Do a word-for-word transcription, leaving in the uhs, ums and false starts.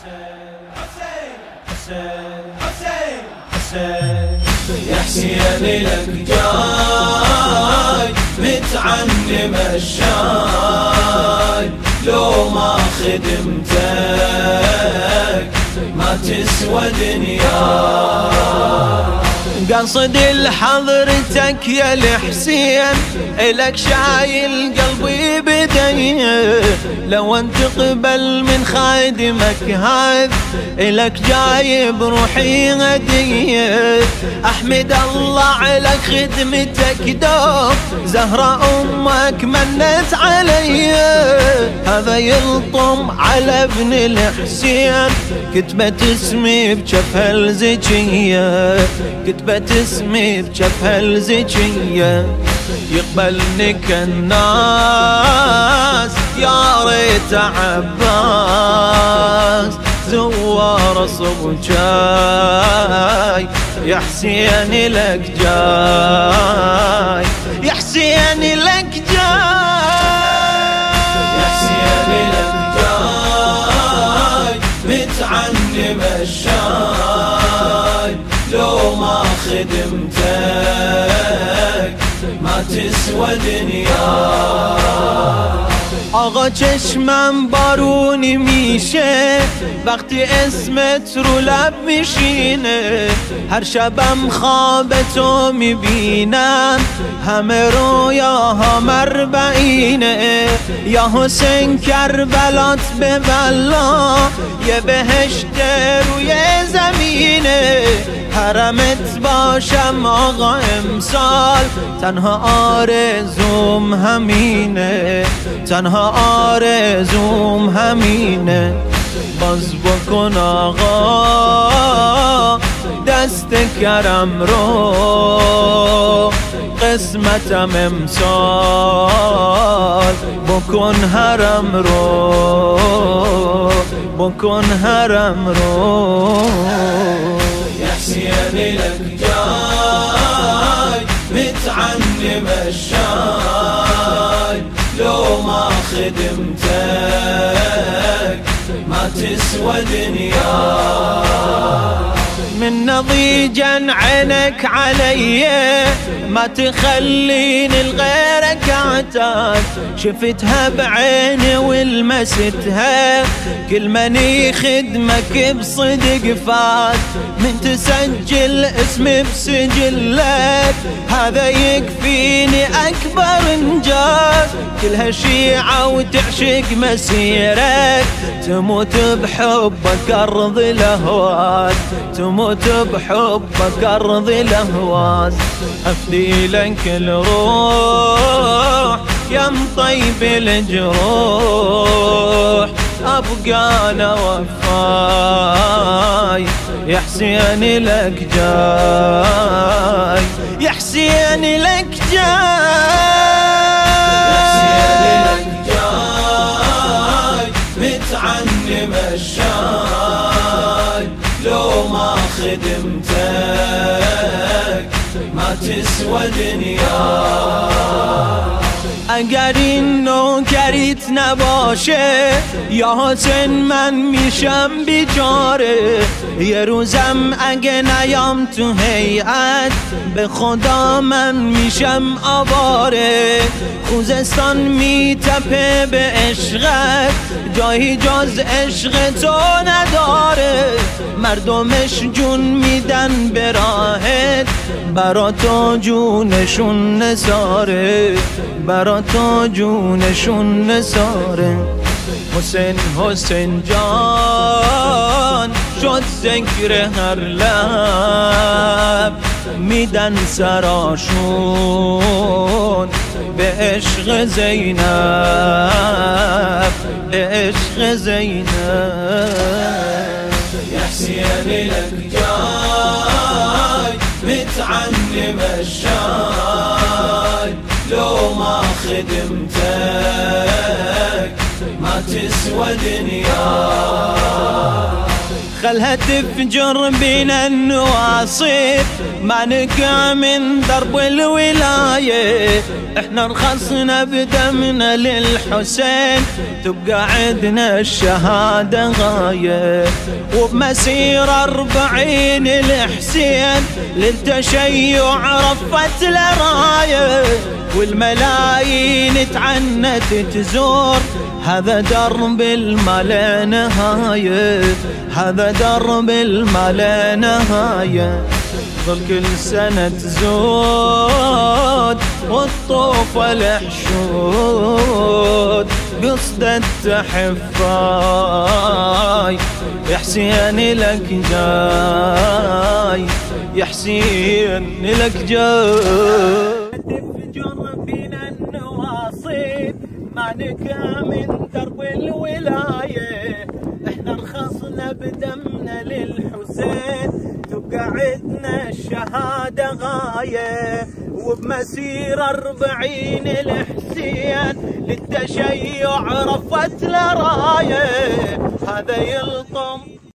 يا حسين لك جاي متعنم الشاي، لو ما خدمتك ما تسوى دنياي. قصد لحضرتك يا الحسين إلك شايل قلبي بدي، لو انت تقبل من خادمك هذا إلك جايب روحي هدية. أحمد الله على خدمتك دوب، زهرة أمك منت علي، هذا يلطم على ابن الحسين كتبت اسمي بجفها الزكية، كتبت اسمي بجفها الزكية. يقبلنك الناس يا ريت عباس، زوار صب جاي يا حسين لك جاي، يا حسين لك جاي، يا حسين لك جاي متعنم الشاي، لو ما خدمتك ما تسوى دنياي. آقا چشمم بارونی میشه وقتی اسمت رو لب میشینه، هر شبم خواب تو میبینم همه رویاها مربعینه. یا حسین کربلات به والله یه بهشت روی زمینه، حرمت باشم آقا امسال تنها آرزوم همینه، تنها آرزوم همینه. باز بکن آقا دست کرم رو، قسمتم امسال بکن حرم رو، بکن حرم رو. يا حسين لك جاي متعنم الشاي، لو ما خدمتك ما تسوى دنياي. من نضيجا عينك علي ما تخليني لغيرك اعتاد، شفتها بعيني والمستها كل من يخدمك بصدق فات. من تسجل اسمي بسجلك هذا يكفيني اكبر انجاز، كلها شيعة وتعشق مسيرك، تموت بحبك ارض الاهواز، تموت بحبك ارض الاهواز. افدي لك الروح يا مطيب الجروح، ابقى انا وفاي يا حسين لك جاي، يا حسين لك جاي متعنم الشاي، لو ما خدمتك ما تسوى دنياي. اگر این نوکریت نباشه یا حسین من میشم بیچاره، یه روزم اگه نیام تو هیئت به خدا من میشم آواره. خوزستان میتپه به عشقت جایی جز عشق تو نداره، مردمش جون میدن به راهت برا تو جونشون نثاره، برا تو جونشون نثاره. حسین حسین جان شد ذکر هر لب، میدن سراشون به عشق زینب، به عشق زینب. يا حسين لك جاي متعنم الشاي، لو ما خدمتك ما تسوى دنياي. خلها تفجر بينا النواصيب، ما نقع من درب الولاية. احنا رخصنا بدمنا للحسين، تبقى عندنا الشهادة غاية. وبمسير أربعين الحسين للتشيع رفت لراية، والملايين تعنت تزور. هذا درب الما لا نهاية، هذا درب الما لا نهاية. ظل كل سنة تزود والطوف الحشود، قصدة تحفاي يا حسين لك جاي، يا حسين لك جاي. تفجر بينا النواصيب، ما نكا من درب الولاية. احنا رخصنا بدمنا للحسين، تبقى عدنا الشهادة غاية. وبمسير أربعين الحسين للتشيع رفت لراية، هذا يلطم